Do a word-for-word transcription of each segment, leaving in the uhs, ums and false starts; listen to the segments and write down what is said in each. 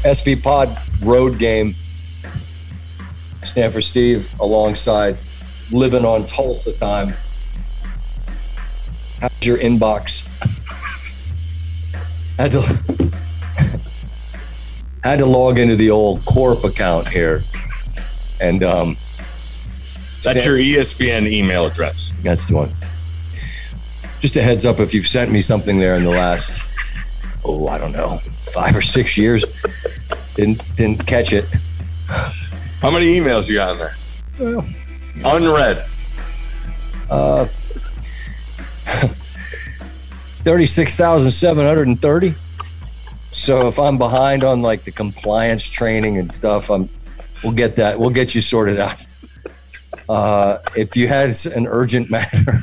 S V Pod road game. Stanford Steve alongside living on Tulsa time. How's your inbox? had to had to log into the old Corp account here, and um, that's Stan- your E S P N email address. That's the one. Just a heads up, if you've sent me something there in the last, oh, I don't know, five or six years, didn't didn't catch it. How many emails you got in there? Well, unread. Uh, thirty-six thousand seven hundred thirty. So if I'm behind on like the compliance training and stuff, I'm we'll get that. We'll get you sorted out. Uh, if you had an urgent matter,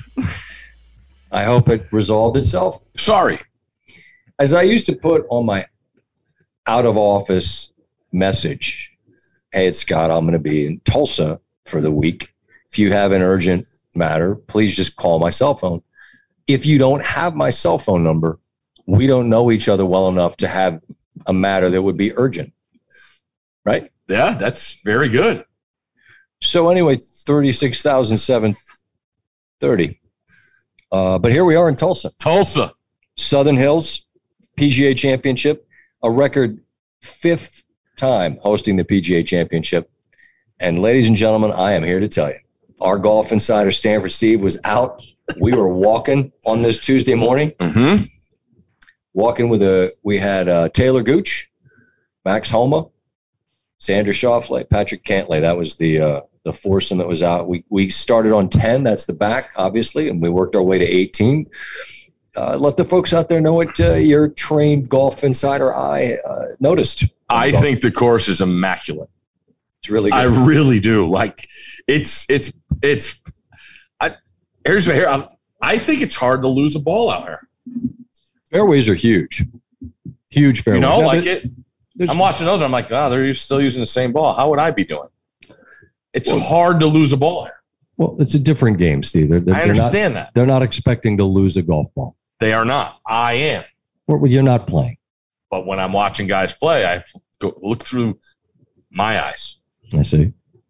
I hope it resolved itself. Sorry. As I used to put on my out of office message, hey, it's Scott. I'm going to be in Tulsa for the week. If you have an urgent matter, please just call my cell phone. If you don't have my cell phone number, we don't know each other well enough to have a matter that would be urgent. Right? Yeah, that's very good. So anyway, thirty-six thousand seven hundred thirty. Uh, but here we are in Tulsa. Tulsa. Southern Hills P G A Championship, a record fifth time hosting the P G A Championship. And ladies and gentlemen, I am here to tell you, our golf insider, Stanford Steve, was out. We were walking on this Tuesday morning. Mm-hmm. Walking with a, we had uh, Taylor Gooch, Max Homa, Xander Schauffele, Patrick Cantlay. That was the uh, the foursome that was out. We we started on ten. That's the back, obviously, and we worked our way to eighteen. Uh, let the folks out there know what uh, your trained golf insider eye uh, noticed. I think the course is immaculate. It's really good. I really do. Like, it's, it's, it's, I, here's here. I'm, I think it's hard to lose a ball out here. Fairways are huge. Huge fairways. You know, now, like it. I'm watching those. And I'm like, oh, they're still using the same ball. How would I be doing? It's well, hard to lose a ball here. Well, it's a different game, Steve. They're, they're, I understand they're not, that. They're not expecting to lose a golf ball. They are not. I am. Well, you're not playing. But when I'm watching guys play, I go look through my eyes. I see.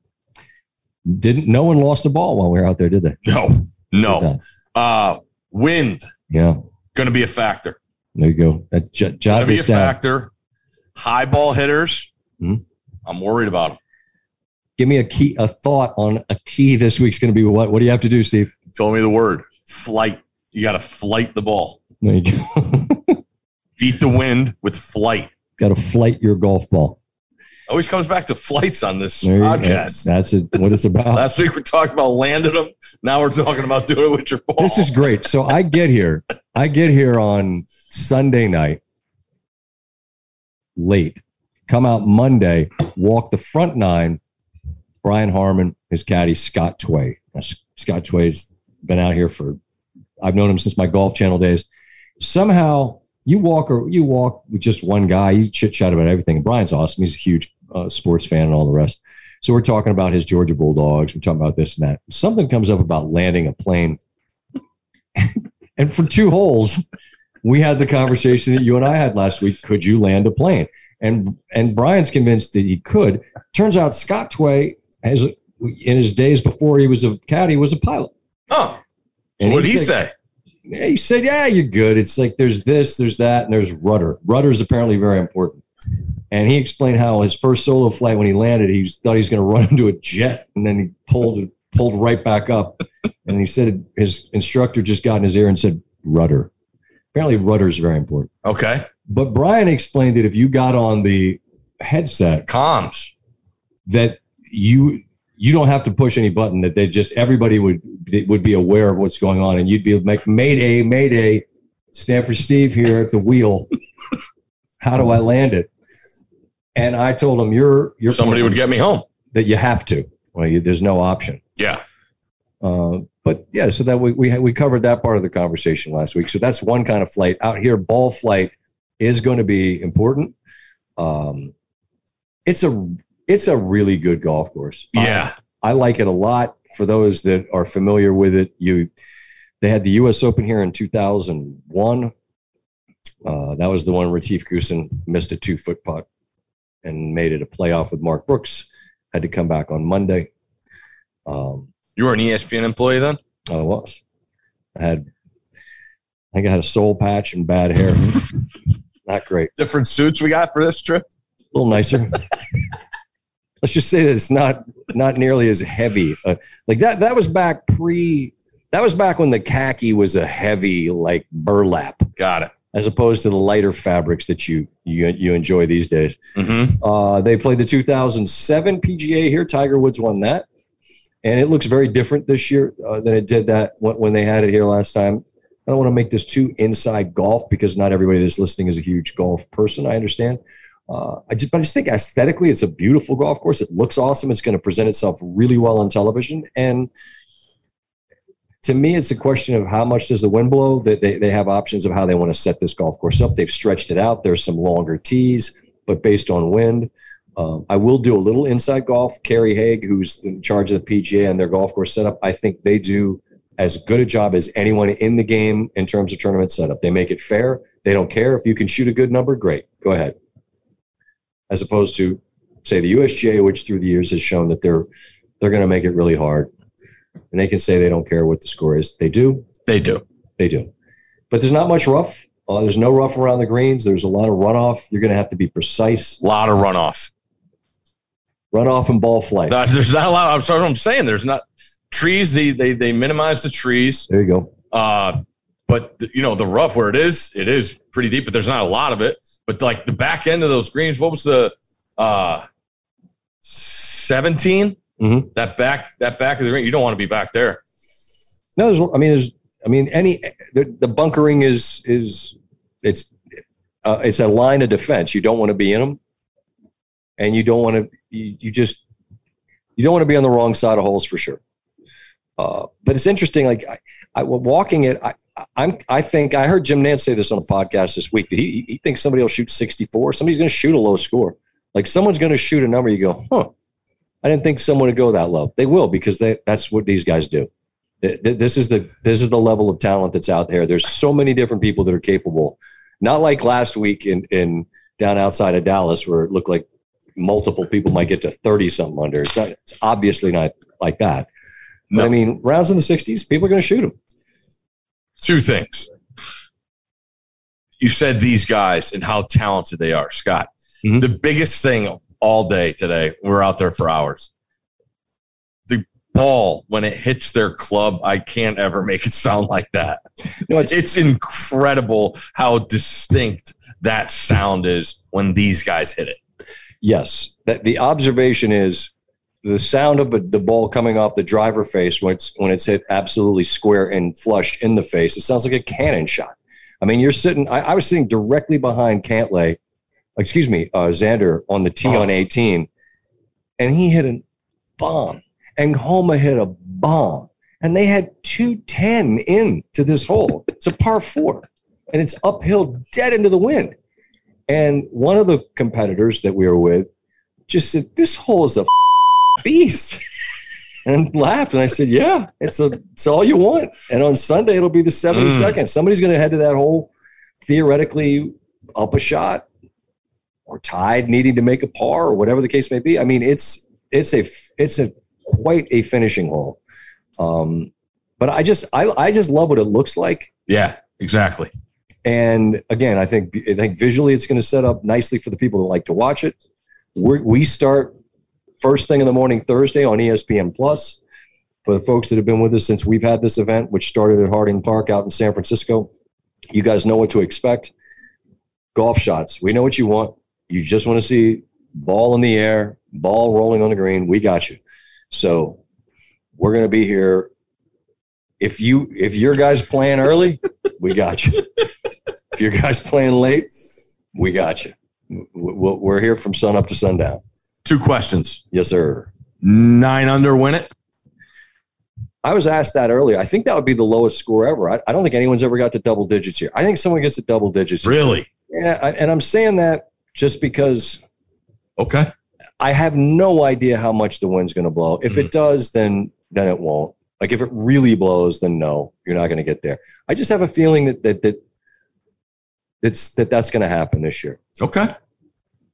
Didn't no one lost a ball while we were out there, did they? No, no. Uh, wind. Yeah, going to be a factor. There you go. That j- jot going to be a down. factor. High ball hitters. Mm-hmm. I'm worried about them. Give me a key, a thought on a key this week's going to be what? What do you have to do, Steve? You told me the word flight. You got to flight the ball. There you go. Beat the wind with flight. Got to flight your golf ball. Always comes back to flights on this podcast. That's it. What it's about. Last week we talked about landing them. Now we're talking about doing it with your ball. This is great. So I get here. I get here on Sunday night, late. Come out Monday, walk the front nine. Brian Harmon, his caddy, Scott Tway. Now, Scott Tway's been out here for, I've known him since my Golf Channel days. Somehow you walk or you walk with just one guy, you chit chat about everything. And Brian's awesome. He's a huge uh, sports fan and all the rest. So we're talking about his Georgia Bulldogs. We're talking about this and that. Something comes up about landing a plane. And for two holes, we had the conversation that you and I had last week. Could you land a plane? And and Brian's convinced that he could. Turns out Scott Tway, has, in his days before he was a caddy, was a pilot. Oh, so what did he say? He said, yeah, you're good. It's like there's this, there's that, and there's rudder. Rudder is apparently very important. And he explained how his first solo flight, when he landed, he thought he was going to run into a jet, and then he pulled pulled right back up. And he said his instructor just got in his ear and said, rudder. Apparently rudder is very important. Okay. But Brian explained that if you got on the headset, comms, that you you don't have to push any button, that they just, everybody would would be aware of what's going on, and you'd be like, Mayday, Mayday, Stanford Steve here at the wheel. How do I land it? And I told him, you're, you're somebody would get me home. That you have to. Well, you, there's no option. Yeah. Uh, but yeah, so that we, we, we covered that part of the conversation last week. So that's one kind of flight. Out here, ball flight is going to be important. Um, it's a, it's a really good golf course. Yeah. I, I like it a lot. For those that are familiar with it, you, they had the U S Open here in two thousand one. Uh, that was the one Retief Goosen missed a two foot putt. and made it a playoff with Mark Brooks. Had to come back on Monday. Um, you were an E S P N employee then? I was. I had, I think I had a soul patch and bad hair. Not great. Different suits we got for this trip? A little nicer. Let's just say that it's not not nearly as heavy. Uh, like that. That was back pre. That was back when the khaki was a heavy like burlap. Got it. As opposed to the lighter fabrics that you you you enjoy these days. Mm-hmm. Uh, they played the two thousand seven P G A here. Tiger Woods won that, and it looks very different this year uh, than it did that when, when they had it here last time. I don't want to make this too inside golf because not everybody that's listening is a huge golf person. I understand. Uh, I just, but I just think aesthetically, it's a beautiful golf course. It looks awesome. It's going to present itself really well on television. And to me, it's a question of how much does the wind blow. They, they, they have options of how they want to set this golf course up. They've stretched it out. There's some longer tees, but based on wind. Um, I will do a little inside golf. Kerry Haig, who's in charge of the P G A and their golf course setup, I think they do as good a job as anyone in the game in terms of tournament setup. They make it fair. They don't care. If you can shoot a good number, great. Go ahead. As opposed to, say, the U S G A, which through the years has shown that they're they're going to make it really hard. And they can say they don't care what the score is. They do. They do. They do. But there's not much rough. Uh, there's no rough around the greens. There's a lot of runoff. You're going to have to be precise. A lot of runoff. Runoff and ball flight. Uh, there's not a lot. I'm sorry, I'm saying there's not trees. They they they minimize the trees. There you go. Uh, but you know the rough where it is, it is pretty deep. But there's not a lot of it. But like the back end of those greens, what was the uh, seventeen? Mm-hmm. That back that back of the green. You don't want to be back there. No, there's. I mean, there's. I mean, any the, the bunkering is is it's uh, it's a line of defense. You don't want to be in them, and you don't want to. You, you just you don't want to be on the wrong side of holes for sure. Uh, but it's interesting. Like I, I walking it, I, I'm. I think I heard Jim Nantz say this on a podcast this week that he he thinks somebody will shoot sixty-four. Somebody's going to shoot a low score. Like someone's going to shoot a number. You go, huh? I didn't think someone would go that low. They will because they, that's what these guys do. This is the this is the level of talent that's out there. There's so many different people that are capable. Not like last week in in down outside of Dallas where it looked like multiple people might get to thirty something under. It's not. It's obviously not like that. But no. I mean, rounds in the sixties, people are going to shoot them. Two things. You said these guys and how talented they are, Scott. Mm-hmm. The biggest thing all day today, we were out there for hours. The ball, when it hits their club, I can't ever make it sound like that. No, it's, it's incredible how distinct that sound is when these guys hit it. Yes. That the observation is the sound of the ball coming off the driver face when it's when it's hit absolutely square and flush in the face. It sounds like a cannon shot. I mean, you're sitting. I, I was sitting directly behind Cantlay, excuse me, uh, Xander on the tee oh. on eighteen, and he hit a bomb, and Homa hit a bomb, and they had two ten in to this hole. It's a par four, and it's uphill, dead into the wind. And one of the competitors that we were with just said, "This hole is a beast," and laughed. And I said, "Yeah, it's a, it's all you want." And on Sunday, it'll be the seventy-second. Mm. Somebody's going to head to that hole, theoretically up a shot or tied, needing to make a par or whatever the case may be. I mean, it's it's a it's a quite a finishing hole. Um, but I just I I just love what it looks like. Yeah, exactly. And again, I think I think visually it's going to set up nicely for the people that like to watch it. We're, we start first thing in the morning Thursday on E S P N Plus. For the folks that have been with us since we've had this event, which started at Harding Park out in San Francisco, you guys know what to expect. Golf shots. We know what you want. You just want to see ball in the air, ball rolling on the green. We got you. So we're going to be here. If you if your guys playing early, we got you. If your guys playing late, we got you. We're here from sun up to sundown. Two questions. Yes, sir. Nine under, win it? I was asked that earlier. I think that would be the lowest score ever. I, I don't think anyone's ever got to double digits here. I think someone gets to double digits. Really? Yeah, I, and I'm saying that just because okay, I have no idea how much the wind's going to blow. If mm-hmm. it does, then then it won't. Like if it really blows, then no, you're not going to get there. I just have a feeling that that that that's that that's going to happen this year. Okay.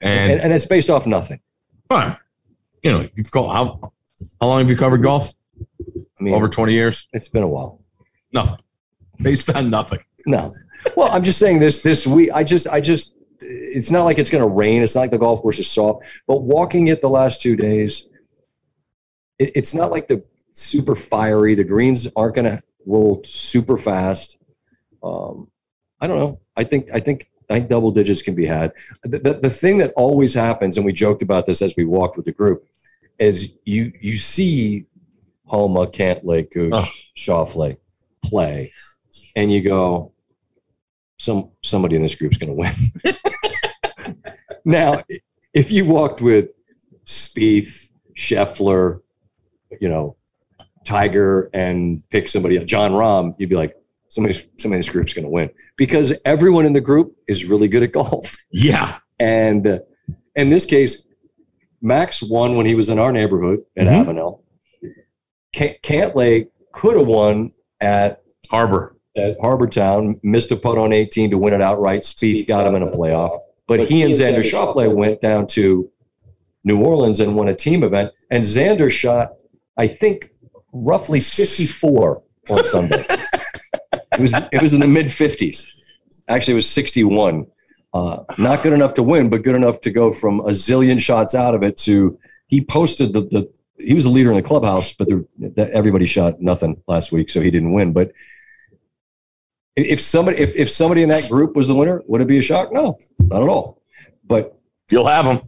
And, and, and it's based off nothing. Fine. You know, you've called, how, how long have you covered golf? I mean, over twenty years? It's been a while. Nothing. Based on nothing. No. Well, I'm just saying this this week. I just, I just, it's not like it's going to rain. It's not like the golf course is soft. But walking it the last two days, it, it's not like the super fiery. The greens aren't going to roll super fast. Um, I don't know. I think, I think, I think double digits can be had. The, the, the thing that always happens, and we joked about this as we walked with the group, is you you see Homa, Cantlake, Gooch, oh. Schauffele play, and you go, some somebody in this group is going to win. Now, if you walked with Spieth, Scheffler, you know, Tiger, and pick somebody, John Rahm, you'd be like, somebody, somebody in this group is going to win. Because everyone in the group is really good at golf. Yeah. And uh, in this case, Max won when he was in our neighborhood at mm-hmm. Avenel. C- Cantlay could have won at Harbor. At Harbor Town, missed a putt on eighteen to win it outright. Spieth got him in a playoff. But, but he and Xander Schauffele went down to New Orleans and won a team event. And Xander shot, I think, roughly fifty-four on Sunday. It was it was in the mid fifties. Actually, it was sixty-one. Uh, not good enough to win, but good enough to go from a zillion shots out of it to he posted the the he was the leader in the clubhouse, but the, the, everybody shot nothing last week, so he didn't win. But if somebody if, if somebody in that group was the winner, would it be a shock? No, not at all. But you'll have them.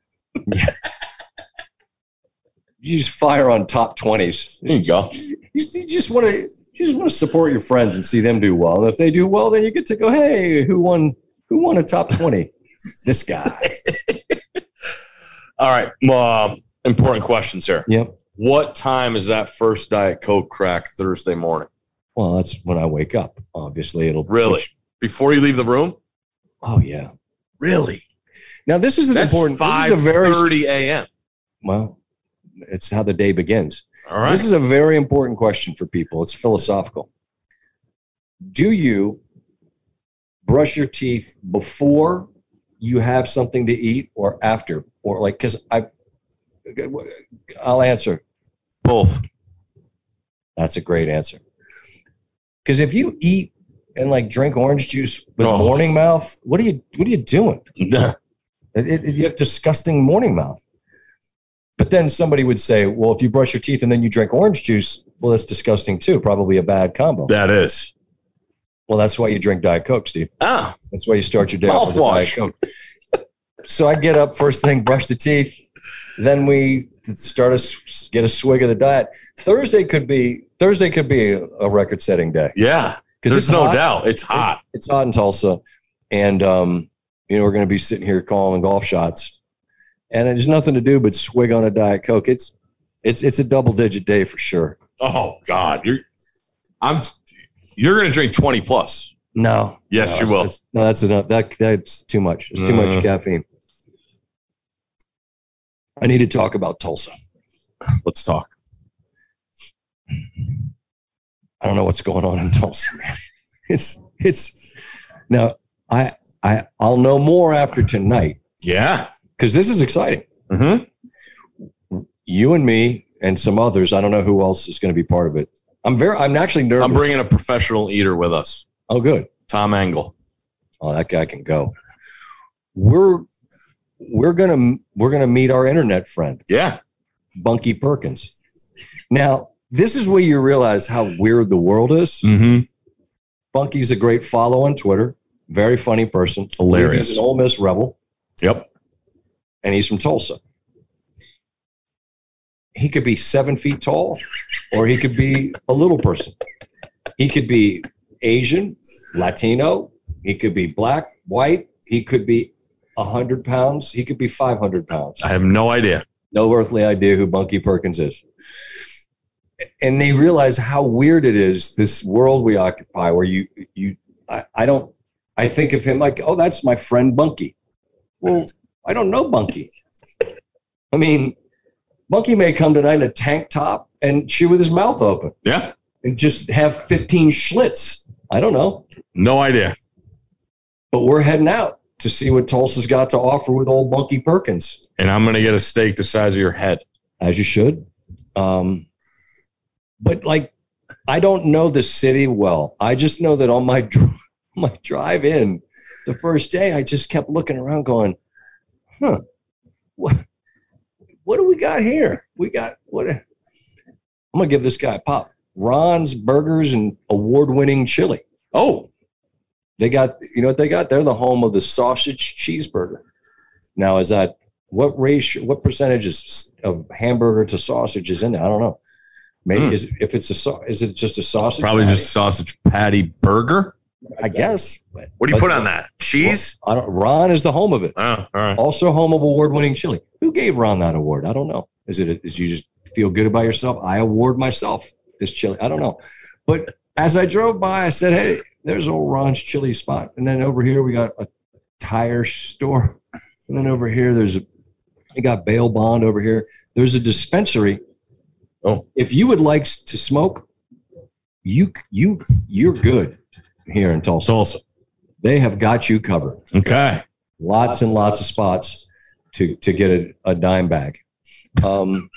You just fire on top twenties. There you go. You, you just want to. You just want to support your friends and see them do well. And if they do well, then you get to go, hey, who won who won a top twenty? This guy. All right. Um, important questions here. Yep. What time is that first Diet Coke crack Thursday morning? Well, that's when I wake up. Obviously, it'll really which, before you leave the room. Oh yeah. Really? Now this is an that's important. five thirty a.m. Well, it's how the day begins. All right. This is a very important question for people. It's philosophical. Do you brush your teeth before you have something to eat or after? Or like, because I, I'll answer. Both. That's a great answer. Because if you eat and like drink orange juice with oh. morning mouth, what are you, what are you doing? it, it, you have disgusting morning mouth. But then somebody would say, well, if you brush your teeth and then you drink orange juice, well, that's disgusting too. Probably a bad combo. That is. Well, that's why you drink Diet Coke, Steve. Ah. That's why you start your day off with Diet Coke. So I get up first thing, brush the teeth. Then we start a, get a swig of the diet. Thursday could be Thursday could be a record-setting day. Yeah, because there's no hot. doubt. It's hot. It, it's hot in Tulsa. And, um, you know, we're going to be sitting here calling golf shots. And there's nothing to do but swig on a Diet Coke. It's it's it's a double digit day for sure. Oh God, you're I'm you're gonna drink twenty plus. No. Yes, no, you will. That's, no, that's enough. That that's too much. It's too mm. much caffeine. I need to talk about Tulsa. Let's talk. I don't know what's going on in Tulsa, man. It's it's now I I I'll know more after tonight. Yeah. Because this is exciting. Mm-hmm. You and me and some others. I don't know who else is going to be part of it. I'm very. I'm actually nervous. I'm bringing a professional eater with us. Oh, good. Tom Engel. Oh, that guy can go. We're we're gonna we're gonna meet our internet friend. Yeah, Bunky Perkins. Now, this is where you realize how weird the world is. Mm-hmm. Bunky's a great follow on Twitter. Very funny person. Hilarious. He's an Ole Miss Rebel. Yep. And he's from Tulsa. He could be seven feet tall, or he could be a little person. He could be Asian, Latino. He could be black, white. He could be one hundred pounds. He could be five hundred pounds. I have no idea. No earthly idea who Bunky Perkins is. And they realize how weird it is, this world we occupy, where you, you, I, I don't, I think of him like, oh, that's my friend Bunky. Well, I don't know Bunky. I mean, Bunky may come tonight in a tank top and chew with his mouth open. Yeah. And just have fifteen Schlitz. I don't know. No idea. But we're heading out. to see what Tulsa's got to offer with old Bunky Perkins. And I'm going to get a steak the size of your head. As you should. Um, but, like, I don't know the city well. I just know that on my, dr- my drive in the first day, I just kept looking around going, huh, what, what do we got here? We got, what? A, I'm going to give this guy a pop. Ron's Burgers and award-winning chili. Oh, they got, you know what they got? They're the home of the sausage cheeseburger. Now, is that, what ratio, what percentage is, of hamburger to sausage is in there? I don't know. Maybe mm. is if it's a is it just a sausage? Probably patty? just sausage patty burger. I guess. What do you but, put on that? Cheese? Well, I don't, Ron is the home of it. Oh, all right. Also home of award-winning chili. Who gave Ron that award? I don't know. Is it? Is you just feel good about yourself? I award myself this chili. I don't know. But as I drove by, I said, "Hey, there's old Ron's chili spot." And then over here we got a tire store. And then over here there's a. We got bail bond over here. There's a dispensary. Oh, if you would like to smoke, you you you're good here in Tulsa. Tulsa, they have got you covered. Okay, lots and lots of spots to to get a, a dime bag. Um,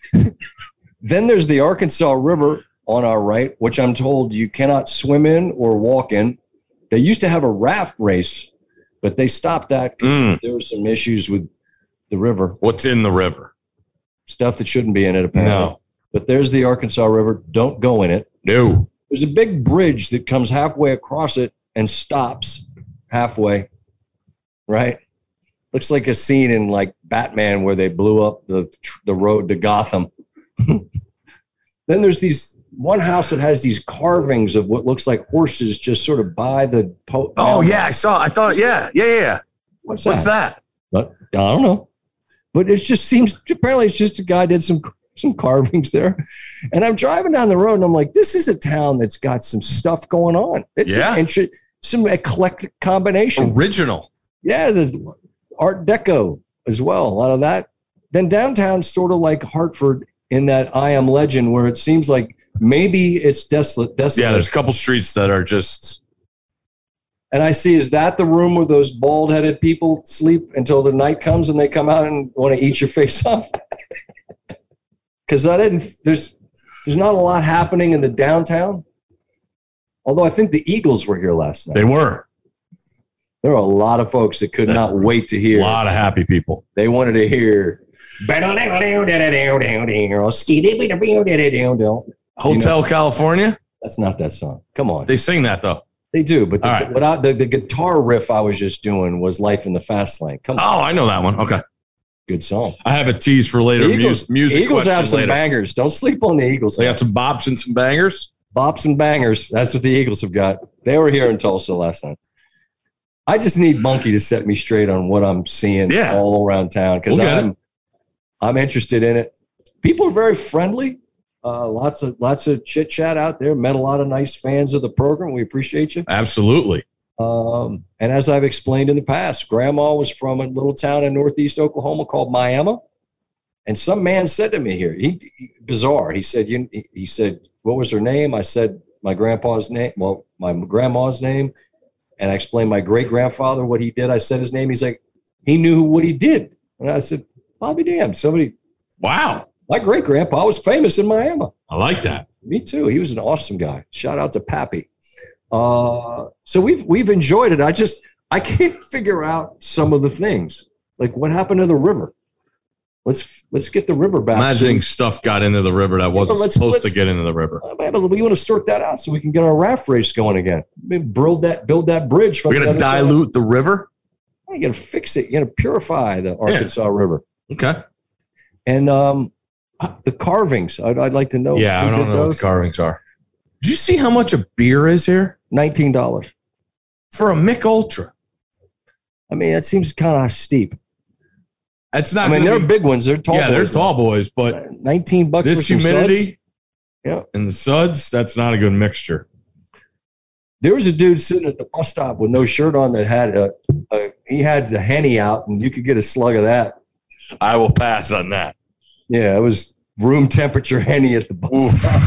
then there's the Arkansas River on our right, which I'm told you cannot swim in or walk in. They used to have a raft race, but they stopped that because mm. there were some issues with the river. What's in the river? Stuff that shouldn't be in it, apparently. No. But there's the Arkansas River. Don't go in it. No. There's a big bridge that comes halfway across it and stops halfway. Right? Looks like a scene in like Batman where they blew up the the road to Gotham. Then there's these one house that has these carvings of what looks like horses just sort of by the po- Oh yeah, I saw. I thought yeah, yeah, yeah. What's, What's that? that? But I don't know. But it just seems apparently it's just a guy did some some carvings there. And I'm driving down the road and I'm like, this is a town that's got some stuff going on. It's yeah. an, some eclectic combination. Original. Yeah, there's Art Deco as well. A lot of that. Then downtown's sort of like Hartford in that I Am Legend where it seems like maybe it's desolate. desolate. Yeah, there's a couple streets that are just. And I see, is that the room where those bald-headed people sleep until the night comes and they come out and want to eat your face off? Because I didn't. There's there's not a lot happening in the downtown. Although I think the Eagles were here last night. They were. There are a lot of folks that could not wait to hear. A lot of happy people. They wanted to hear. Hotel California? That's not that song. Come on. They sing that though. They do, but the, right. what I, the, the guitar riff I was just doing was Life in the Fast Lane. Come on. Oh, I know that one. Okay. Good song. I have a tease for later. Eagles, music Eagles have some later. bangers. Don't sleep on the Eagles. They got some bops and some bangers. Bops and bangers. That's what the Eagles have got. They were here in Tulsa last night. I just need Bunky to set me straight on what I'm seeing yeah. all around town because we'll I'm I'm interested in it. People are very friendly. Uh, lots of lots of chit chat out there. Met a lot of nice fans of the program. We appreciate you. Absolutely. Um, and as I've explained in the past, Grandma was from a little town in northeast Oklahoma called Miami. And some man said to me here, he, he bizarre. He said, you, he said, what was her name? I said, my grandpa's name. Well, my grandma's name. And I explained my great grandfather, what he did. I said his name. He's like, he knew what he did. And I said, Bobby damn, somebody. Wow. My great grandpa was famous in Miami. I like that. Me too. He was an awesome guy. Shout out to Pappy. Uh, so we've we've enjoyed it. I just I can't figure out some of the things. Like what happened to the river? Let's let's get the river back. Imagining so, stuff got into the river that wasn't let's, supposed let's, to get into the river. Uh, we want to sort that out so we can get our raft race going again. Maybe build that build that bridge. From We're gonna dilute side. the river. You got to fix it. You got to purify the Arkansas yeah. River. Okay. And um, the carvings. I'd, I'd like to know. Yeah, I don't know those. What the carvings are. Did you see how much a beer is here? Nineteen dollars for a Mick Ultra. I mean, that seems kind of steep. That's not. I mean, they're be, big ones. They're tall. Yeah, boys they're tall boys, but nineteen bucks this for some humidity. Suds? Yeah, and the suds. That's not a good mixture. There was a dude sitting at the bus stop with no shirt on that had a, a he had the Henny out, and you could get a slug of that. I will pass on that. Yeah, it was room temperature Henny at the bus Oof. stop.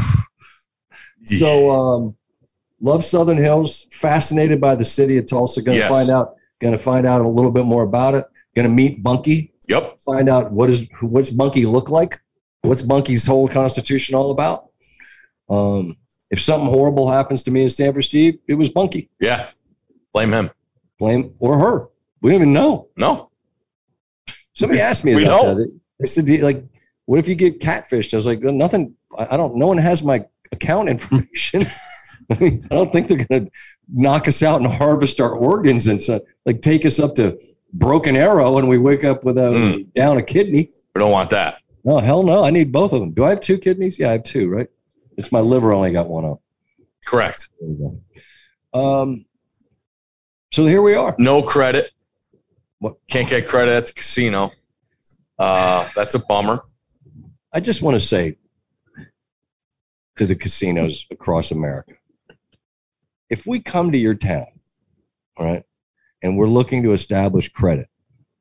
So, um, love Southern Hills. Fascinated by the city of Tulsa. Going to yes. find out Going to find out a little bit more about it. Going to meet Bunky. Yep. Find out what is what's Bunky look like. What's Bunky's whole constitution all about? Um, if something horrible happens to me and Stanford Steve, it was Bunky. Yeah. Blame him. Blame or her. We don't even know. No. Somebody asked me we about know. that. They said, like, what if you get catfished? I was like, nothing. I don't. No one has my account information. I mean, I don't think they're going to knock us out and harvest our organs and so, like take us up to Broken Arrow and we wake up with a mm. down a kidney. We don't want that. No, hell no. I need both of them. Do I have two kidneys? Yeah, I have two, right? It's my liver only got one of. Correct. There we go. Um, so here we are. No credit. What? Can't get credit at the casino. Uh, that's a bummer. I just want to say to the casinos across America, if we come to your town, all right, and we're looking to establish credit,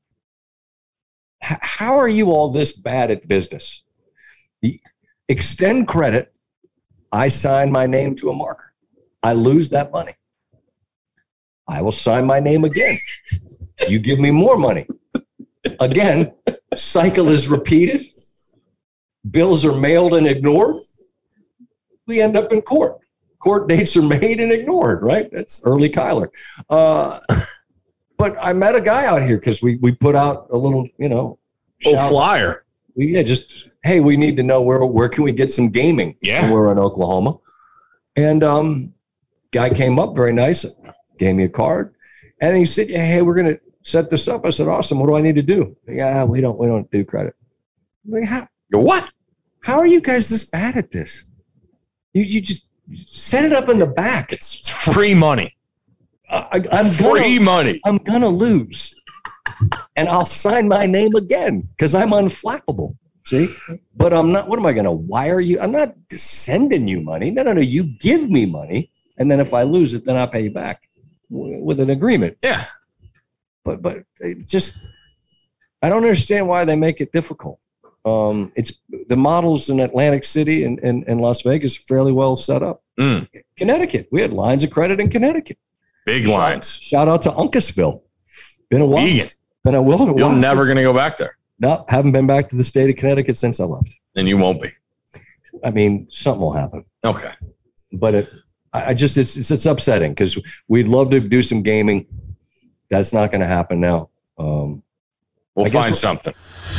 h- how are you all this bad at business? The, extend credit. I sign my name to a marker. I lose that money. I will sign my name again. You give me more money. Again, cycle is repeated. Bills are mailed and ignored. We end up in court. Court dates are made and ignored, right? That's early Kyler. Uh, but I met a guy out here because we we put out a little, you know, oh, flyer. We, yeah, just, hey, we need to know where where can we get some gaming yeah. when we're in Oklahoma. And um, guy came up very nice, gave me a card, and he said, yeah, hey, we're going to set this up. I said, awesome. What do I need to do? Yeah, we don't we don't do credit. I'm like, how? What? How are you guys this bad at this? You you just set it up in the back. It's free money. I, I'm free gonna, money. I'm gonna lose, and I'll sign my name again because I'm unflappable. See, but I'm not. What am I gonna wire you? I'm not sending you money. No, no, no. You give me money, and then if I lose it, then I'll pay you back w- with an agreement. Yeah. But but it just, I don't understand why they make it difficult. Um, it's the models in Atlantic City and, and, and Las Vegas are fairly well set up. Mm. Connecticut, we had lines of credit in Connecticut. Big shout, lines. Shout out to Uncasville. Been a while. Vegan. Been a while. You're never going to go back there. No, haven't been back to the state of Connecticut since I left. And you won't be. I mean, something will happen. Okay. But it, I just, it's, it's, it's upsetting because we'd love to do some gaming. That's not going to happen now. Um, we'll find something.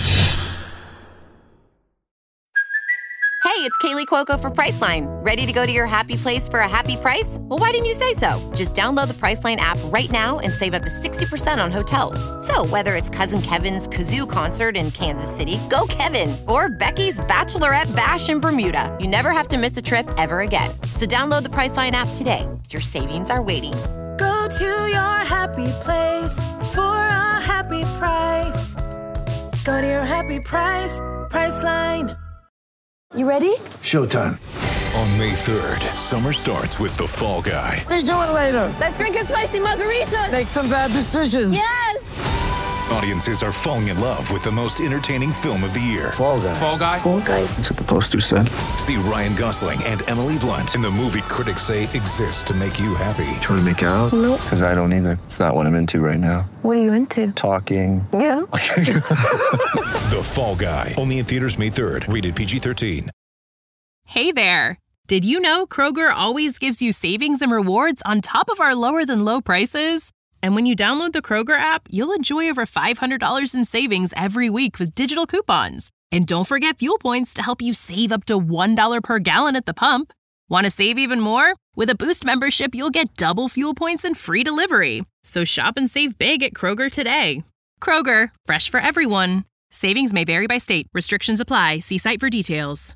Hey, it's Kaylee Cuoco for Priceline. Ready to go to your happy place for a happy price? Well, why didn't you say so? Just download the Priceline app right now and save up to sixty percent on hotels. So whether it's Cousin Kevin's Kazoo Concert in Kansas City, go Kevin, or Becky's Bachelorette Bash in Bermuda, you never have to miss a trip ever again. So download the Priceline app today. Your savings are waiting. Go to your happy place for a happy price. Go to your happy price, Priceline. You ready? Showtime. On May third, summer starts with The Fall Guy. Let's do it later. Let's drink a spicy margarita. Make some bad decisions. Yes! Audiences are falling in love with the most entertaining film of the year. Fall Guy. Fall Guy? Fall Guy. That's what the poster said. See Ryan Gosling and Emily Blunt in the movie critics say exists to make you happy. Trying to make it out? Nope. Because I don't either. It's not what I'm into right now. What are you into? Talking. Yeah. The Fall Guy. Only in theaters May third. Rated P G thirteen. Hey there. Did you know Kroger always gives you savings and rewards on top of our lower than low prices? And when you download the Kroger app, you'll enjoy over five hundred dollars in savings every week with digital coupons. And don't forget fuel points to help you save up to one dollar per gallon at the pump. Want to save even more? With a Boost membership, you'll get double fuel points and free delivery. So shop and save big at Kroger today. Kroger, fresh for everyone. Savings may vary by state. Restrictions apply. See site for details.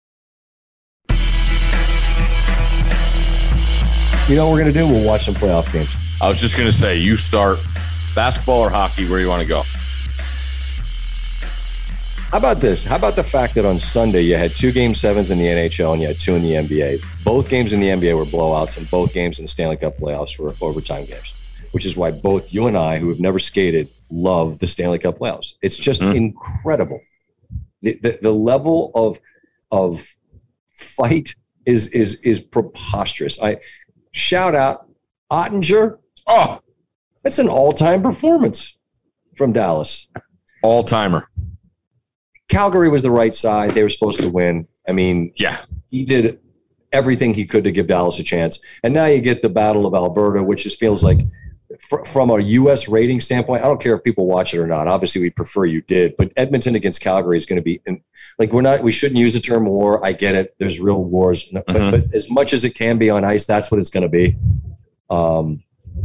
You know what we're going to do? We'll watch some playoff games. I was just going to say, you start basketball or hockey, where you want to go? How about this? How about the fact that on Sunday you had two game sevens in the N H L and you had two in the N B A? Both games in the N B A were blowouts and both games in the Stanley Cup playoffs were overtime games, which is why both you and I, who have never skated, love the Stanley Cup playoffs. It's just mm. incredible. The, the, the level of, of fight is, is, is preposterous. I shout out Ottinger. Oh, That's an all-time performance from Dallas. All-timer. Calgary was the right side. They were supposed to win. I mean, yeah, he did everything he could to give Dallas a chance. And now you get the Battle of Alberta, which just feels like fr- from a U S rating standpoint, I don't care if people watch it or not. Obviously, we prefer you did. But Edmonton against Calgary is going to be in, like we're not. We shouldn't use the term war. I get it. There's real wars, but, mm-hmm. but as much as it can be on ice, that's what it's going to be. Um,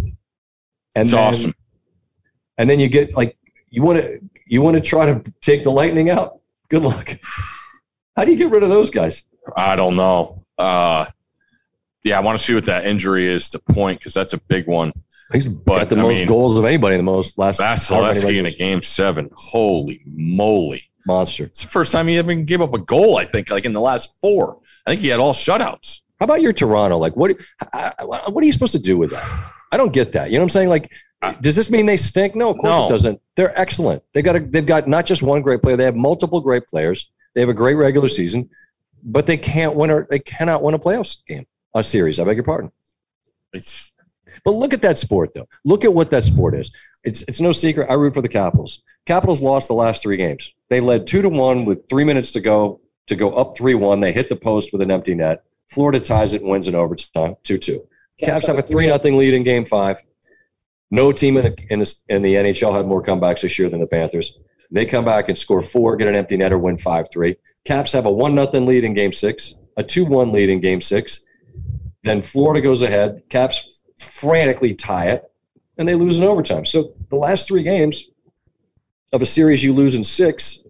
and it's then, awesome. And then you get like you want to you want to try to take the Lightning out. Good luck. How do you get rid of those guys? I don't know. Uh, yeah, I want to see what that injury is to Point because that's a big one. He's but, got the I most mean, goals of anybody in the most last. Vasilevsky in a game seven. Holy moly. Monster. It's the first time he ever gave up a goal, I think, like in the last four. I think he had all shutouts. How about your Toronto? Like, what what are you supposed to do with that? I don't get that. You know what I'm saying? Like, does this mean they stink? No, of course no. it doesn't. They're excellent. They got a, they've got not just one great player. They have multiple great players. They have a great regular season, but they can't win or they cannot win a playoffs game, a series. I beg your pardon. It's, but look at that sport, though. Look at what that sport is. It's it's no secret. I root for the Capitals. Capitals lost the last three games. They led two to one with three minutes to go to go up three one. They hit the post with an empty net. Florida ties it and wins in overtime, two two. Caps have a three nothing lead in game five. No team in the, in, the, in the N H L had more comebacks this year than the Panthers. They come back and score four, get an empty netter, win five three. Caps have a one nothing lead in game six, a two one lead in game six. Then Florida goes ahead. Caps frantically tie it, and they lose in overtime. So the last three games of a series you lose in six,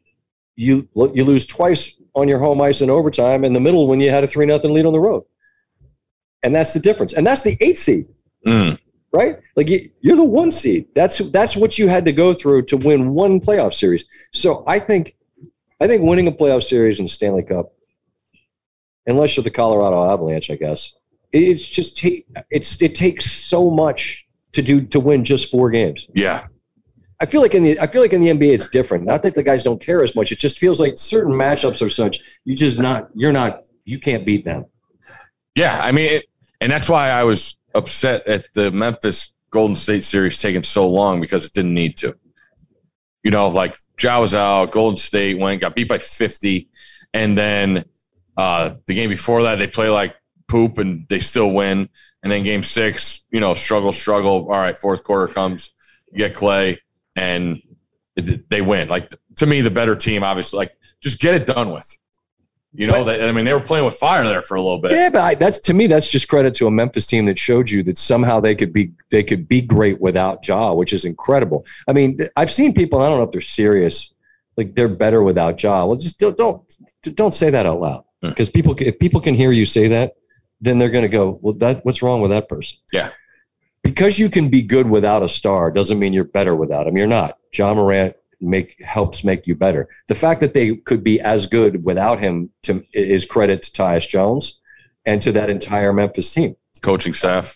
you you lose twice on your home ice in overtime in the middle when you had a three nothing lead on the road. And that's the difference. And that's the eight seed, mm. right? Like you, you're the one seed. That's that's what you had to go through to win one playoff series. So I think I think winning a playoff series in the Stanley Cup, unless you're the Colorado Avalanche, I guess, it's just take it's it takes so much to do to win just four games. Yeah. I feel like in the I feel like in the N B A it's different. Not that the guys don't care as much. It just feels like certain matchups are such you just not you're not you can't beat them. Yeah, I mean, it, and that's why I was upset at the Memphis Golden State series taking so long because it didn't need to. You know, like Ja was out, Golden State went, got beat by fifty, and then uh, the game before that they play like poop and they still win, and then game six, you know, struggle, struggle. All right, fourth quarter comes, you get Clay, and it, they win. Like to me, the better team, obviously. Like just get it done with. You know, they, I mean, they were playing with fire there for a little bit. Yeah, but I, that's to me, that's just credit to a Memphis team that showed you that somehow they could be they could be great without Ja, which is incredible. I mean, I've seen people. I don't know if they're serious, like they're better without Ja. Well, just don't don't, don't say that out loud because mm. people if people can hear you say that, then they're going to go, well, that what's wrong with that person? Yeah, because you can be good without a star doesn't mean you're better without him. You're not. Ja Morant make helps make you better. The fact that they could be as good without him to, is credit to Tyus Jones and to that entire Memphis team. Coaching staff.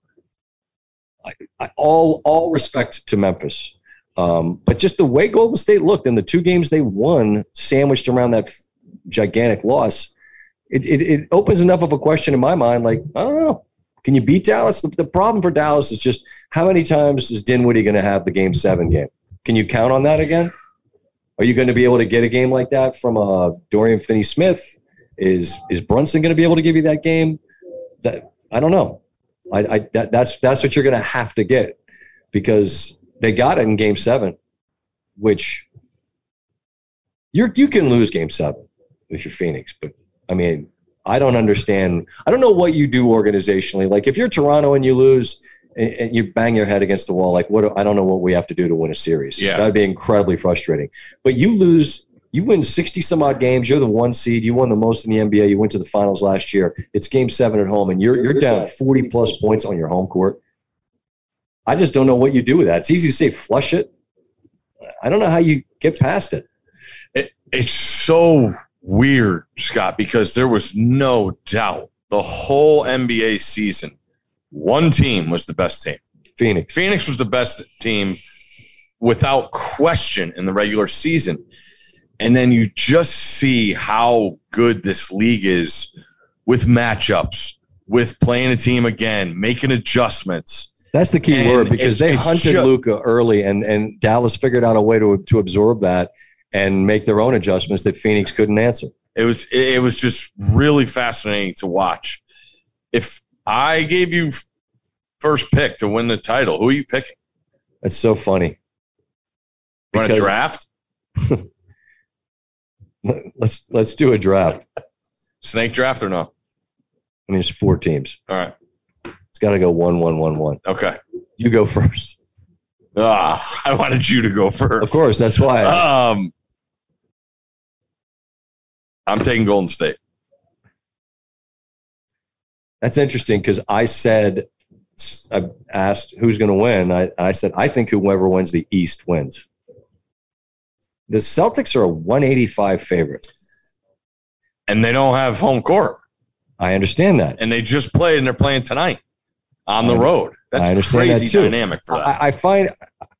I, I, all all respect to Memphis. Um, but just the way Golden State looked in the two games they won, sandwiched around that f- gigantic loss, it, it, it opens enough of a question in my mind, like, I don't know. Can you beat Dallas? The, the problem for Dallas is just how many times is Dinwiddie going to have the game seven game? Can you count on that again? Are you going to be able to get a game like that from uh, Dorian Finney-Smith? Is is Brunson going to be able to give you that game? That I don't know. I, I that, that's that's what you're going to have to get because they got it in Game Seven, which you you can lose Game Seven if you're Phoenix. But I mean, I don't understand. I don't know what you do organizationally. Like if you're Toronto and you lose. And you bang your head against the wall, like, what? I don't know what we have to do to win a series. Yeah. That would be incredibly frustrating. But you lose, you win sixty-some-odd games. You're the one seed. You won the most in the N B A. You went to the finals last year. It's game seven at home, and you're you're down forty-plus points on your home court. I just don't know what you do with that. It's easy to say flush it. I don't know how you get past it. it it's so weird, Scott, because there was no doubt the whole N B A season one team was the best team. Phoenix. Phoenix was the best team without question in the regular season. And then you just see how good this league is with matchups, with playing a team again, making adjustments. That's the key And word because it's- they it's hunted ju- Luka early, and and Dallas figured out a way to to absorb that and make their own adjustments that Phoenix couldn't answer. It was it was just really fascinating to watch. If I gave you first pick to win the title, who are you picking? It's so funny. You want to Because- draft? Let's let's do a draft. Snake draft or no? I mean, it's four teams. All right. It's got to go one, one, one, one. Okay. You go first. Ah, I wanted you to go first. Of course, that's why. I, Um, I'm taking Golden State. that's interesting because I said, I asked who's going to win. I, I said, I think whoever wins the East wins. The Celtics are a one eighty-five favorite. And they don't have home court. I understand that. And they just played and they're playing tonight on the I- road. That's I understand crazy that too. dynamic for that. I, I find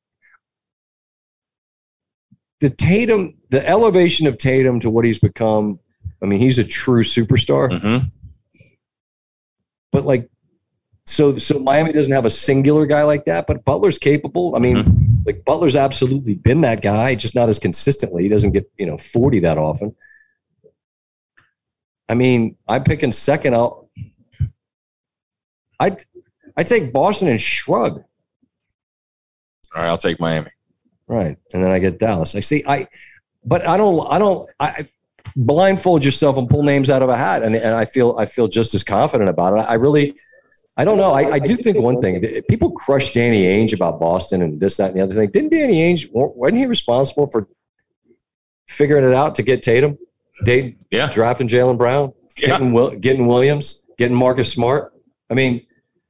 the Tatum, the elevation of Tatum to what he's become. I mean, he's a true superstar. mm-hmm. But like, so so Miami doesn't have a singular guy like that. But Butler's capable. I mean, Mm-hmm. like Butler's absolutely been that guy, just not as consistently. He doesn't get you know forty that often. I mean, I'm picking second. I'll. I I take Boston and shrug. All right, I'll take Miami. Right. And then I get Dallas. I see. I, but I don't, I don't, I blindfold yourself and pull names out of a hat. And, and I feel, I feel just as confident about it. I really, I don't know. I, I do think one thing, people crush Danny Ainge about Boston and this, that, and the other thing. Didn't Danny Ainge, wasn't he responsible for figuring it out to get Tatum? They Yeah. drafting Jaylen Brown, Yeah. getting, Will, getting Williams, getting Marcus Smart. I mean,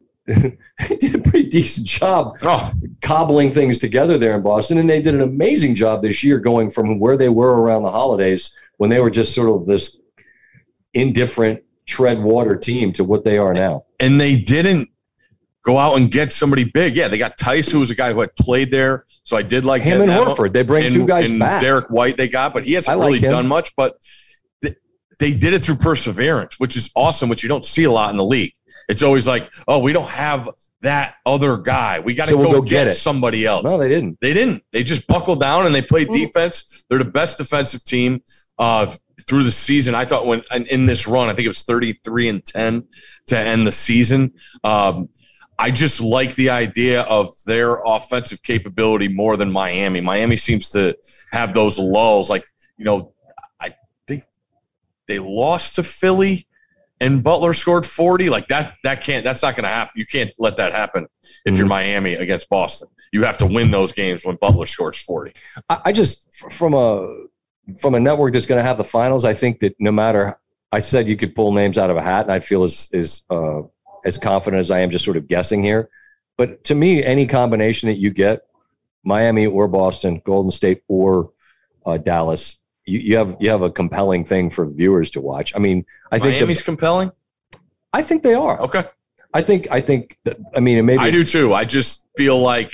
he did a pretty decent job Oh, cobbling things together there in Boston. And they did an amazing job this year going from where they were around the holidays when they were just sort of this indifferent tread water team to what they are now. and they didn't go out and get somebody big. Yeah, they got Tice, who was a guy who had played there. So I did like Him getting and that. Horford, they bring and, two guys and back. Derek White they got, but he hasn't I like really him. done much. But th- they did it through perseverance, which is awesome, which you don't see a lot in the league. It's always like, oh, we don't have that other guy. We got to So we'll go, go get, get it. somebody else. No, they didn't. They didn't. They just buckled down and they played defense. They're the best defensive team uh, through the season. I thought when in this run, I think it was thirty-three and ten to end the season. Um, I just like the idea of their offensive capability more than Miami. Miami seems to have those lulls. Like, you know, I think they lost to Philly and Butler scored forty. Like that, that can't, that's not going to happen. You can't let that happen if you're Miami against Boston. You have to win those games when Butler scores forty. I, I just, from a, from a network that's going to have the finals, I think that no matter, I said you could pull names out of a hat and I feel as, as, uh, as confident as I am just sort of guessing here. But to me, any combination that you get, Miami or Boston, Golden State or uh, Dallas, you, you have you have a compelling thing for viewers to watch. I mean, I think Miami's the, compelling. I think they are. Okay. I think I think that, I mean, and maybe I do it's- too. I just feel like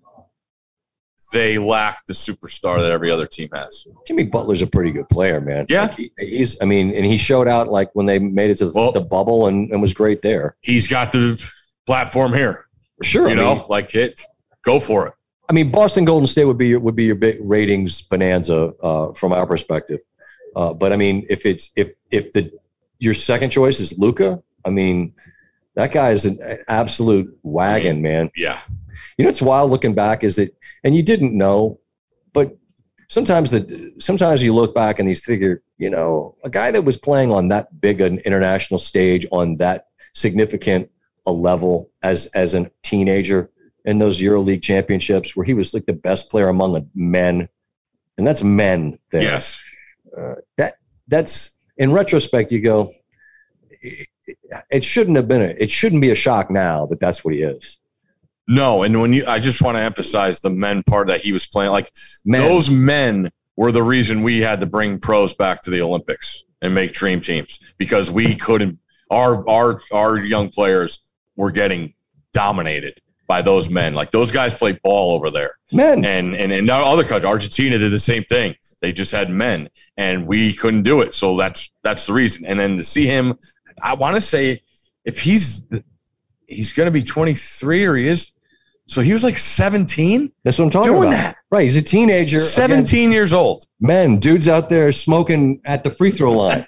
they lack the superstar that every other team has. Jimmy Butler's a pretty good player, man. Yeah. Like he, he's. I mean, and he showed out like when they made it to the, Well- the bubble and, and was great there. He's got the platform here. Sure, You I know, mean, like it. Go for it. I mean, Boston Golden State would be your, would be your big ratings bonanza uh, from our perspective. Uh, but I mean, if it's if if the your second choice is Luka, I mean, that guy is an absolute wagon, man. Yeah. You know, what's wild looking back is that, and you didn't know, but sometimes the sometimes you look back and these figure, you know, a guy that was playing on that big an international stage on that significant a level as as a teenager in those EuroLeague championships where he was like the best player among men, and that's men there. Yes. Uh, that that's in retrospect, you go, it, it shouldn't have been a, it shouldn't be a shock now that that's what he is. No, and when you, I just want to emphasize the men part that he was playing. Like Men. those men were the reason we had to bring pros back to the Olympics and make dream teams because we couldn't. Our our our young players were getting dominated by those men. Like those guys played ball over there. Men. And and in other countries, Argentina did the same thing. They just had men, and we couldn't do it. So that's that's the reason. And then to see him, I want to say, if he's he's going to be twenty-three or he is, So he was like seventeen? That's what I'm talking Doing about. that. Right. He's a teenager. seventeen years old. Men, dudes out there smoking at the free throw line.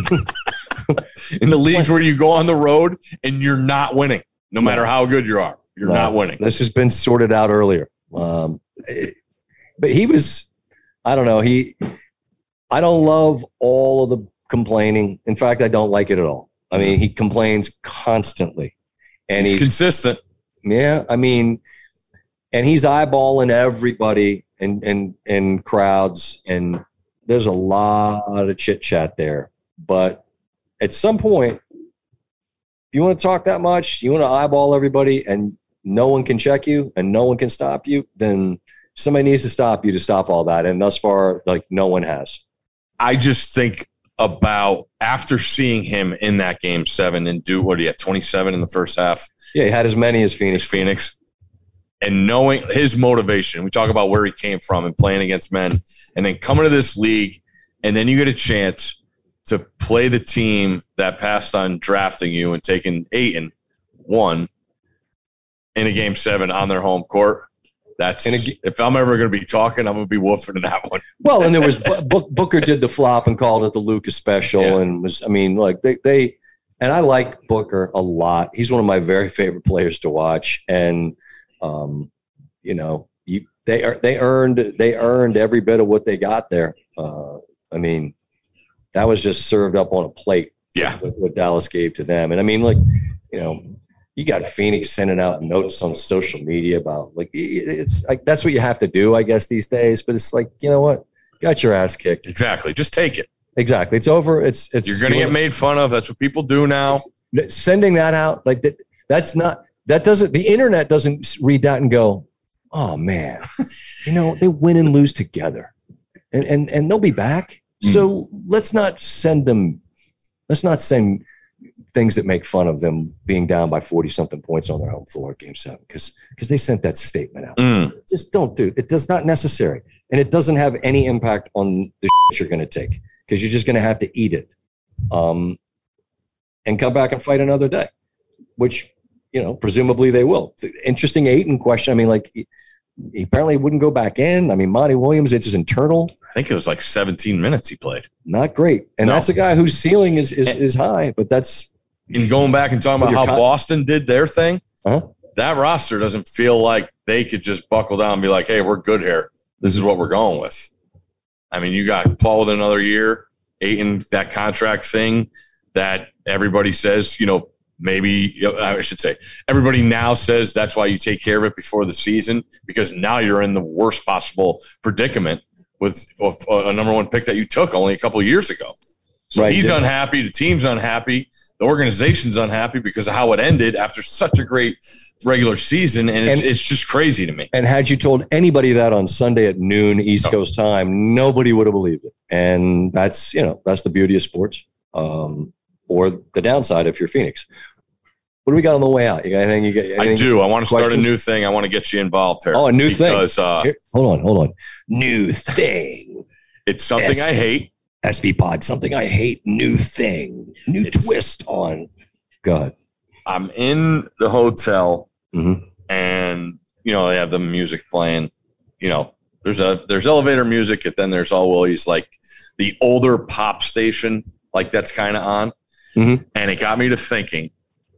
In the leagues where you go on the road and you're not winning, no matter how good you are. You're No, not winning. This has been sorted out earlier. Um, but he was, I don't know. He, I don't love all of the complaining. In fact, I don't like it at all. I mean, he complains constantly. And he's, he's consistent. Yeah, I mean, and he's eyeballing everybody and and and crowds, and there's a lot of chit chat there. But at some point, if you want to talk that much, you want to eyeball everybody, and no one can check you, and no one can stop you, then somebody needs to stop you to stop all that. And thus far, like no one has. I just think about after seeing him in that game seven and do what he had twenty-seven in the first half. Yeah, he had as many as Phoenix. Phoenix. And knowing his motivation, we talk about where he came from and playing against men, and then coming to this league, and then you get a chance to play the team that passed on drafting you and taking eight and one in a game seven on their home court. That's a, if I'm ever going to be talking, I'm going to be woofing in that one. Well, and there was Book, Booker did the flop and called it the Lucas special, yeah. and was I mean, like they they. And I like Booker a lot. He's one of my very favorite players to watch. And, um, you know, you, they are, they earned they earned every bit of what they got there. Uh, I mean, that was just served up on a plate. Yeah, what, what Dallas gave to them. And I mean, like, you know, you got Phoenix sending out notes on social media about like it's like that's what you have to do, I guess, these days. But it's like, you know what, got your ass kicked. Exactly. Just take it. Exactly. It's over. It's it's you're going to get made fun of. That's what people do now. Sending that out like that. That's not that doesn't the internet doesn't read that and go, oh man, you know, they win and lose together, and and and they'll be back. Mm. So let's not send them. Let's not send things that make fun of them being down by forty something points on their home floor at game seven because because they sent that statement out. Mm. Just don't do it. It does not necessary, and it doesn't have any impact on the shit you're going to take. Because you're just going to have to eat it um, and come back and fight another day, which, you know, presumably they will. Interesting Ayton question. I mean, like, he, he apparently wouldn't go back in. I mean, Monty Williams, it's his internal. I think it was like seventeen minutes he played. Not great. And no. That's a guy whose ceiling is is, is high, but that's. And going back and talking about how con- Boston did their thing, uh-huh. that roster doesn't feel like they could just buckle down and be like, hey, we're good here. This is what we're going with. I mean, you got Paul with another year, Ayton, that contract thing that everybody says, you know, maybe I should say everybody now says that's why you take care of it before the season, because now you're in the worst possible predicament with a number one pick that you took only a couple of years ago. So right, he's yeah. unhappy. The team's unhappy. The organization's unhappy because of how it ended after such a great regular season, and it's, and it's just crazy to me. And had you told anybody that on Sunday at noon East no. Coast time, nobody would have believed it. And that's, you know, that's the beauty of sports, um, or the downside if you're Phoenix. What do we got on the way out? You got anything? You got anything? I do. I want to start a new thing. I want to get you involved here. Oh, a new because, thing. Uh, here, hold on, hold on. New thing. It's something S- I hate. S V Pod, something I hate. New thing. New it's, twist on. Go ahead. I'm in the hotel, mm-hmm. and you know they have the music playing. You know, there's a there's elevator music, and then there's always like the older pop station, like that's kind of on, mm-hmm. and it got me to thinking: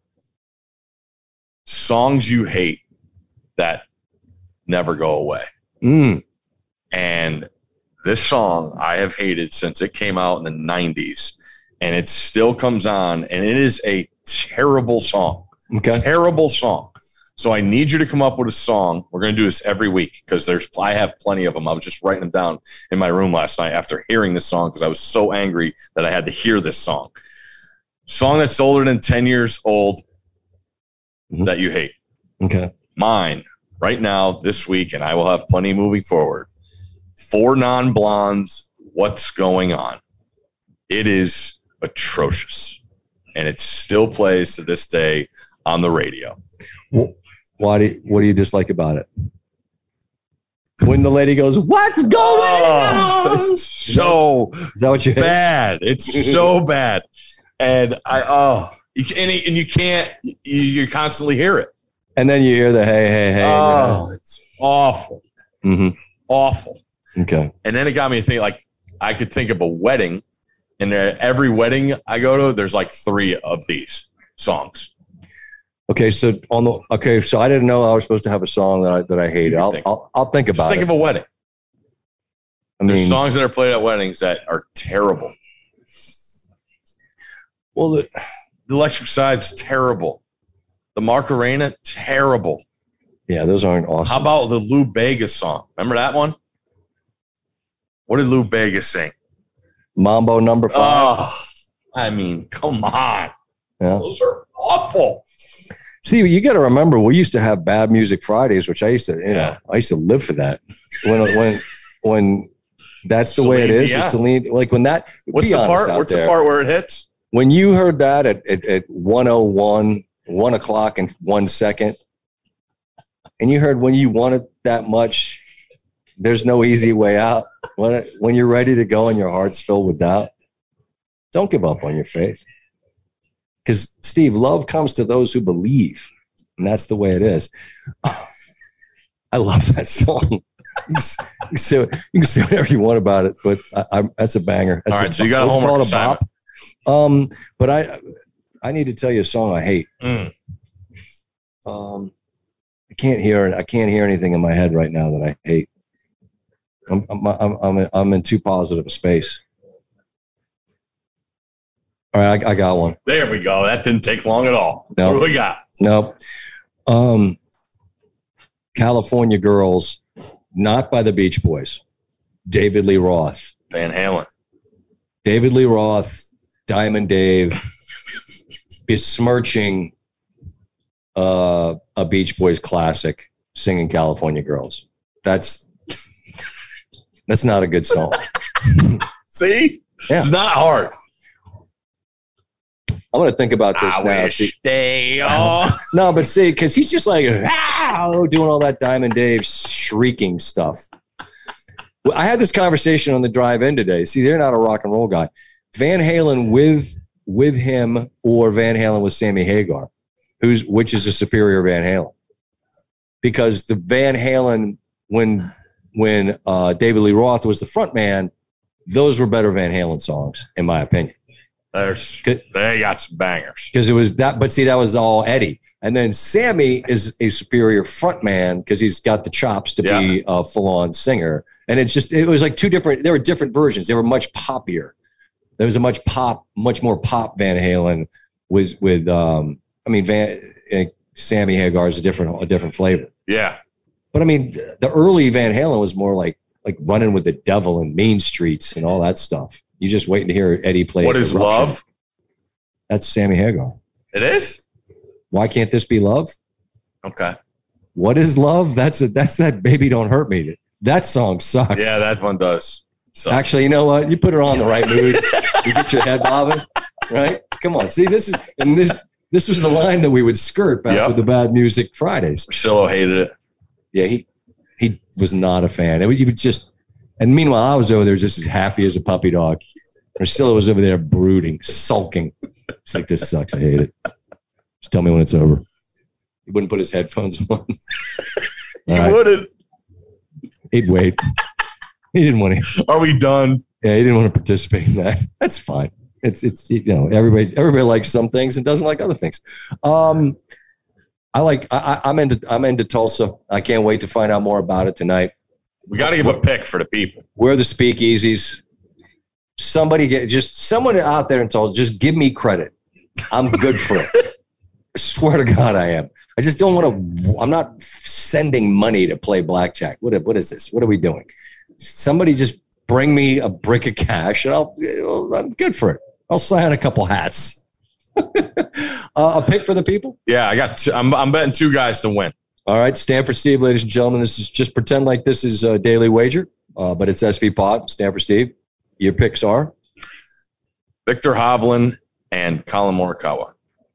songs you hate that never go away. Mm. And this song I have hated since it came out in the nineties, and it still comes on, and it is a terrible song. Okay. Terrible song. So I need you to come up with a song. We're going to do this every week because there's I have plenty of them. I was just writing them down in my room last night after hearing this song because I was so angry that I had to hear this song. Song that's older than ten years old mm-hmm. that you hate. Okay. Mine right now this week, and I will have plenty moving forward. Four Non-Blondes, What's Going On? It is atrocious, and it still plays to this day on the radio. Why do you, what do you dislike about it? When the lady goes, "What's going oh, on?" It's so is that what you hate? Bad. It's so bad, and I oh, you can, and you can't. You, you constantly hear it. And then you hear the hey, hey, hey. Oh, it's awful. Mm-hmm. Awful. Okay. And then it got me to think, like, I could think of a wedding, and every wedding I go to, there's like three of these songs. Okay, so on the okay, so I didn't know I was supposed to have a song that I that I hate. I'll, think? I'll I'll think about Just think it. of a wedding. I There's mean, songs that are played at weddings that are terrible. well, the, The Electric Side's terrible. The Macarena, terrible. yeah, those aren't awesome. How about the Lou Bega song? Remember that one? What did Lou Bega sing? Mambo Number Five? Oh, I mean, come on. Yeah. Those are awful. See, you got to remember, we used to have Bad Music Fridays, which I used to, you know, Yeah. I used to live for that. When when when that's the way it Celine is. Dion. With Celine, like when that. What's be the honest part? out What's there. the part where it hits? When you heard that at, at, at one oh one, one o'clock and one second, and you heard when you want it that much, there's no easy way out. When, when you're ready to go and your heart's filled with doubt, don't give up on your faith. Because, Steve, love comes to those who believe, and that's the way it is. I love that song. You can, say, you, can say, you can say whatever you want about it, but I, I, that's a banger. That's All right, a, so you got a let's homework call it a assignment. bop. Um, but I, I need to tell you a song I hate. Mm. Um, I can't hear it. I can't hear anything in my head right now that I hate. I'm, I'm, I'm, I'm, I'm in too positive a space. All right, I, I got one. There we go. That didn't take long at all. No. What do we got? Nope. Um, California Girls, not by the Beach Boys. David Lee Roth. Van Halen. David Lee Roth, Diamond Dave, besmirching uh, a Beach Boys classic, singing California Girls. That's that's not a good song. See? Yeah. It's not hard. I'm going to think about this I now. wish See, they all. no, but see, because he's just like ah, doing all that Diamond Dave shrieking stuff. Well, I had this conversation on the drive in today. See, they're not a rock and roll guy. Van Halen with with him or Van Halen with Sammy Hagar, who's which is a superior Van Halen? Because the Van Halen when when uh, David Lee Roth was the front man, those were better Van Halen songs, in my opinion. There's, Good. they got some bangers. Because it was that, but see, that was all Eddie. And then Sammy is a superior front man because he's got the chops to Yeah. be a full-on singer. And it's just, it was like two different, there were different versions. They were much poppier. There was a much pop, much more pop Van Halen was with, um, I mean, Van, uh, Sammy Hagar is a different, a different flavor. Yeah. But I mean, the early Van Halen was more like, like Running with the Devil and Mean Streets and all that stuff. You're just waiting to hear Eddie play. What is Eruption. love? That's Sammy Hagar. It is? Why can't this be love? Okay. What is love? That's a, that's that Baby Don't Hurt Me. That song sucks. Yeah, that one does. So Actually, you know what? You put her on the right mood. You get your head bobbing, right? Come on. See, this is and this this was the line that we would skirt back Yep. with the Bad Music Fridays. Priscilla hated it. Yeah, he he was not a fan. It would, you would just and meanwhile, I was over there just as happy as a puppy dog. Priscilla was over there brooding, sulking. It's like, this sucks. I hate it. Just tell me when it's over. He wouldn't put his headphones on. All You right. wouldn't. He'd wait. He didn't want to. Are we done? Yeah, he didn't want to participate in that. That's fine. It's it's you know everybody everybody likes some things and doesn't like other things. Um, I like I, I- I'm into I'm into Tulsa. I can't wait to find out more about it tonight. We got to give a pick for the people. Where are the speakeasies? Somebody get just someone out there in Tulsa. Just give me credit. I'm good for it. I swear to God, I am. I just don't want to. I'm not sending money to play blackjack. What what is this? What are we doing? Somebody just bring me a brick of cash, and I'll. Well, I'm good for it. I'll sign a couple hats. uh, a pick for the people. Yeah, I got. Two, I'm I'm betting two guys to win. All right, Stanford Steve, ladies and gentlemen. This is just pretend like this is a daily wager, uh, but it's S V Pod. Stanford Steve. Your picks are Victor Hovland and Colin Morikawa.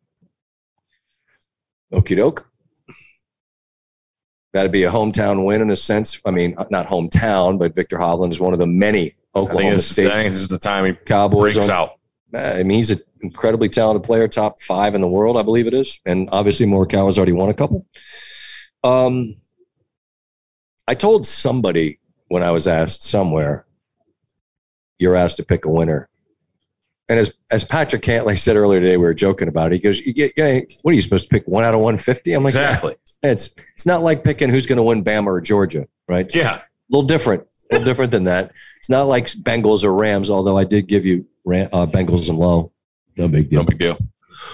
okie doke. That'd be a hometown win in a sense. I mean, not hometown, but Victor Hovland is one of the many I think, Oklahoma this, State I think this is the time he Cowboys breaks on, out. I mean, he's a incredibly talented player, top five in the world, I believe it is. And obviously Morikawa's already won a couple. Um, I told somebody when I was asked somewhere, you're asked to pick a winner. And as as Patrick Cantlay said earlier today, we were joking about it. He goes, yeah, yeah, what are you supposed to pick, one out of one fifty? I'm like, exactly. Yeah. It's it's not like picking who's going to win Bama or Georgia, right? Yeah. A little different, a little different than that. It's not like Bengals or Rams, although I did give you Ram, uh, Bengals and low. No big deal. No big deal.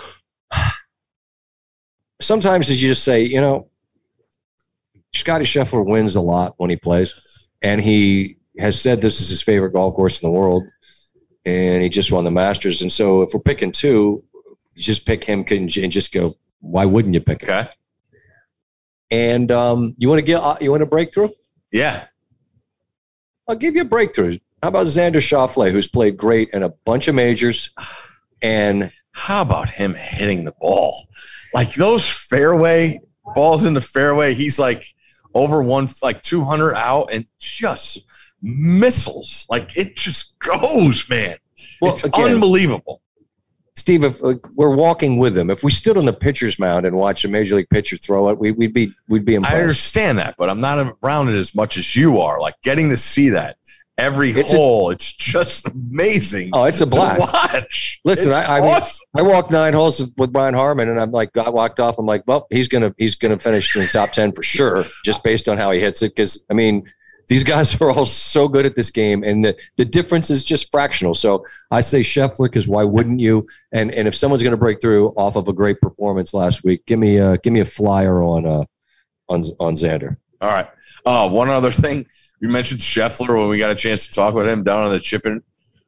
Sometimes as you just say, you know, Scottie Scheffler wins a lot when he plays, and he has said this is his favorite golf course in the world. And he just won the Masters. And so if we're picking two, just pick him and just go, why wouldn't you pick him? Okay. And um, you want to get, you want a breakthrough? Yeah. I'll give you a breakthrough. How about Xander Schauffele, who's played great in a bunch of majors? And how about him hitting the ball? Like those fairway balls in the fairway, he's like over one, like two hundred out and just missiles. Like it just goes, man. Well, it's again, unbelievable. Steve, if uh, we're walking with him, if we stood on the pitcher's mound and watched a major league pitcher throw it, we, we'd be we'd be impressed. I understand that, but I'm not around it as much as you are. Like getting to see that every it's hole, a, it's just amazing. Oh, it's a blast. To watch. Listen, it's I I, awesome. mean, I walked nine holes with Brian Harman, and I'm like, I walked off. I'm like, well, he's gonna he's gonna finish in the top ten for sure, just based on how he hits it. Because I mean. These guys are all so good at this game, and the, the difference is just fractional. So I say Scheffler because why wouldn't you? And and if someone's going to break through off of a great performance last week, give me a, give me a flyer on uh on on Xander. All right. Uh, one other thing, you mentioned Scheffler when we got a chance to talk with him down on the Chipping.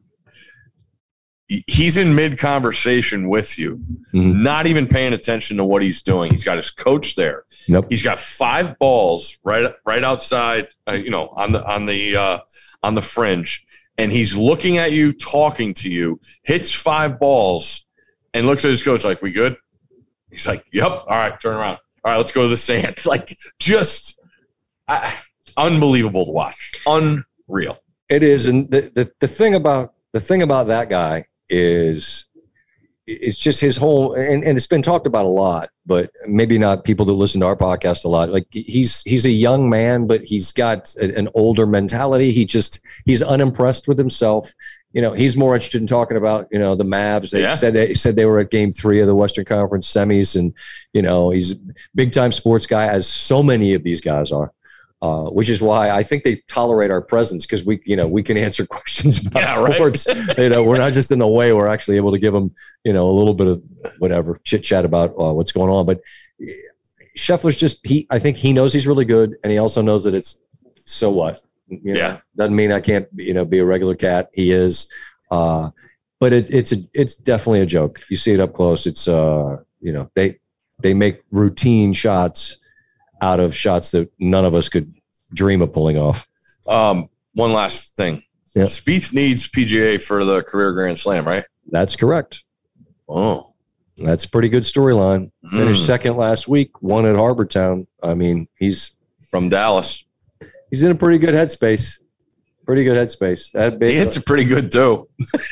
He's in mid-conversation with you, mm-hmm. not even paying attention to what he's doing. He's got his coach there. Nope. He's got five balls right right outside, uh, you know, on the on the uh, on the fringe, and he's looking at you, talking to you. Hits five balls, and looks at his coach like, "We good?" He's like, "Yep." All right, turn around. All right, let's go to the sand. Like, just uh, unbelievable to watch. Unreal. It is, and the, the the thing about the thing about that guy is it's just his whole, and, and it's been talked about a lot, but maybe not people that listen to our podcast a lot. Like he's, he's a young man, but he's got a, an older mentality. He just, he's unimpressed with himself. You know, he's more interested in talking about, you know, the Mavs. They yeah. said they said they were at game three of the Western Conference semis. And, you know, he's a big time sports guy, as so many of these guys are. Uh, which is why I think they tolerate our presence, because we, you know, we can answer questions about yeah, sports. Right? You know, we're not just in the way. We're actually able to give them, you know, a little bit of whatever chit chat about uh, what's going on. But Scheffler's just he. I think he knows he's really good, and he also knows that it's so what. You know, yeah, doesn't mean I can't, you know, be a regular cat. He is, uh, but it, it's a, it's definitely a joke. You see it up close. It's uh, you know, they they make routine shots out of shots that none of us could dream of pulling off. Um, one last thing. Yep. Spieth needs P G A for the career Grand Slam, right? That's correct. Oh, that's a pretty good storyline. Mm. Finished second last week, won at Harbor Town. I mean, he's from Dallas. He's in a pretty good headspace. Pretty good headspace. That big, he hits it pretty good too.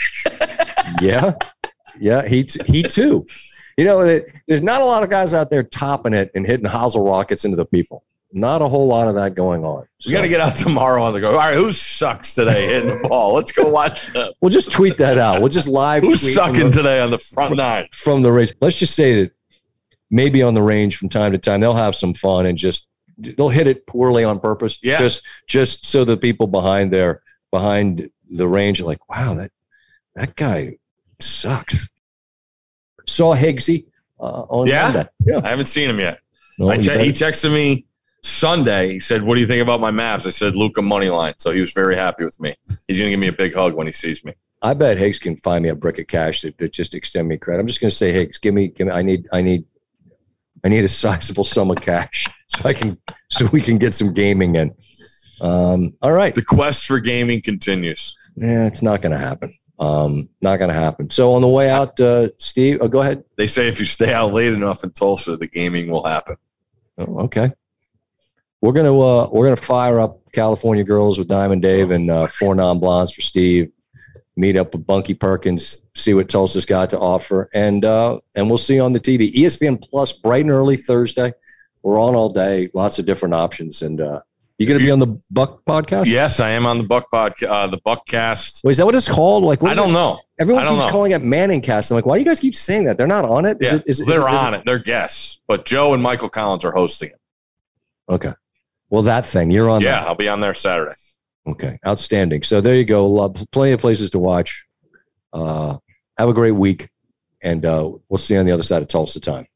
yeah. Yeah. He, t- he too. You know, there's not a lot of guys out there topping it and hitting hosel rockets into the people. Not a whole lot of that going on. So, we got to get out tomorrow on the go. All right, who sucks today hitting the ball? Let's go watch them. We'll just tweet that out. We'll just live Who's tweet sucking the, today on the front from, nine? From the range. Let's just say that maybe on the range from time to time, they'll have some fun and just they'll hit it poorly on purpose. Yeah. Just, just so the people behind there, behind the range are like, wow, that that guy sucks. Saw Higgsy. Uh, on yeah? Monday. Yeah, I haven't seen him yet. No, I te- he texted me Sunday. He said, "What do you think about my Mavs?" I said, "Luka money line." So he was very happy with me. He's going to give me a big hug when he sees me. I bet Higgs can find me a brick of cash to, to just extend me credit. I'm just going to say, Higgs, give me, give me. I need, I need, I need a sizable sum of cash so I can, so we can get some gaming in. Um, all right, the quest for gaming continues. Yeah, it's not going to happen. Um, not going to happen. So on the way out, uh, Steve, oh, go ahead. They say if you stay out late enough in Tulsa, the gaming will happen. Oh, okay. We're gonna uh, we're gonna fire up California Girls with Diamond Dave and uh, four non blondes for Steve. meet up with Bunky Perkins, see what Tulsa's got to offer, and uh, and we'll see you on the T V. E S P N Plus, bright and early Thursday. We're on all day, lots of different options, and uh, you going to be on the Buck podcast? Yes, I am on the Buck podcast, uh, the Buckcast. Wait, is that what it's called? Like, what I don't it? know. Everyone I don't keeps know. calling it Manningcast. I'm like, why do you guys keep saying that? They're not on it. Is Yeah, it, is, they're is, is on it. it. They're guests, but Joe and Michael Collins are hosting it. Okay. Well, that thing, you're on. Yeah, that. I'll be on there Saturday. Okay, outstanding. So there you go. Love, plenty of places to watch. Uh, have a great week, and uh, we'll see you on the other side of Tulsa time.